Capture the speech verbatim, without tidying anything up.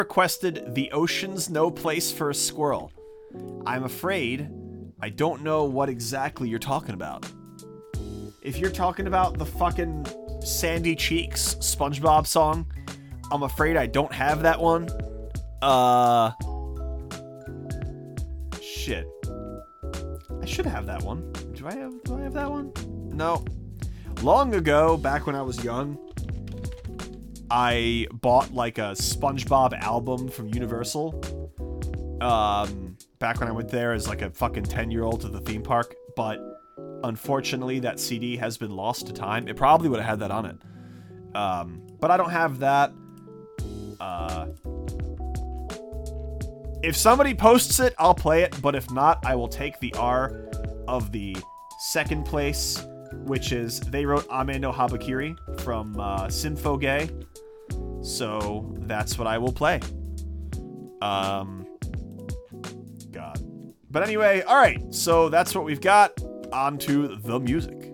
requested The Ocean's No Place for a Squirrel. I'm afraid I don't know what exactly you're talking about. If you're talking about the fucking Sandy Cheeks SpongeBob song, I'm afraid I don't have that one. Uh... Shit. I should have that one. Do I have, do I have that one? No. Long ago, back when I was young, I bought like a SpongeBob album from Universal. Um, back when I went there as like a fucking ten-year-old to the theme park, but unfortunately that C D has been lost to time. It probably would have had that on it. Um, but I don't have that. Uh, if somebody posts it, I'll play it, but if not, I will take the R of the second place, which is they wrote Ame no Habakiri from uh, Symphoge. So that's what I will play. Um, God. But anyway, all right. So that's what we've got. On to the music.